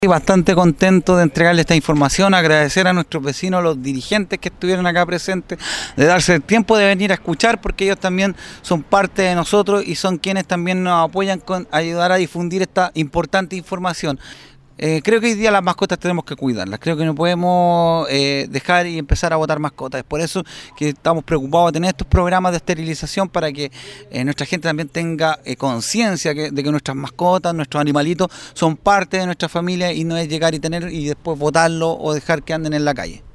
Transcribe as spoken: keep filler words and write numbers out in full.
Bastante contento de entregarle esta información, agradecer a nuestros vecinos, a los dirigentes que estuvieron acá presentes, de darse el tiempo de venir a escuchar, porque ellos también son parte de nosotros y son quienes también nos apoyan con ayudar a difundir esta importante información. Eh, creo que hoy día las mascotas tenemos que cuidarlas, creo que no podemos eh, dejar y empezar a botar mascotas, es por eso que estamos preocupados de tener estos programas de esterilización para que eh, nuestra gente también tenga eh, conciencia de que nuestras mascotas, nuestros animalitos son parte de nuestra familia y no es llegar y tener y después botarlo o dejar que anden en la calle.